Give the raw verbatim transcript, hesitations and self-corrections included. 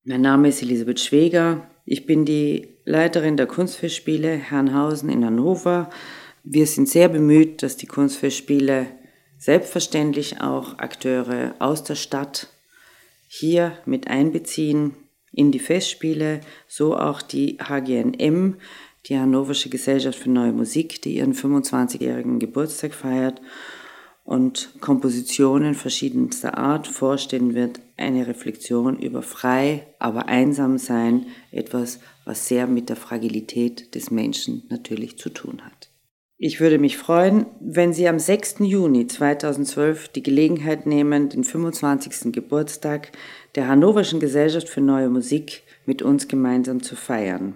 Mein Name ist Elisabeth Schweger. Ich bin die Leiterin der Kunstfestspiele Herrenhausen in Hannover. Wir sind sehr bemüht, dass die Kunstfestspiele selbstverständlich auch Akteure aus der Stadt hier mit einbeziehen in die Festspiele, so auch die H G N M, die Hannoversche Gesellschaft für Neue Musik, die ihren fünfundzwanzigjährigen Geburtstag feiert und Kompositionen verschiedenster Art vorstellen wird, eine Reflexion über frei, aber einsam sein, etwas, was sehr mit der Fragilität des Menschen natürlich zu tun hat. Ich würde mich freuen, wenn Sie am sechsten Juni zweitausendzwölf die Gelegenheit nehmen, den fünfundzwanzigsten Geburtstag der Hannoverschen Gesellschaft für Neue Musik mit uns gemeinsam zu feiern.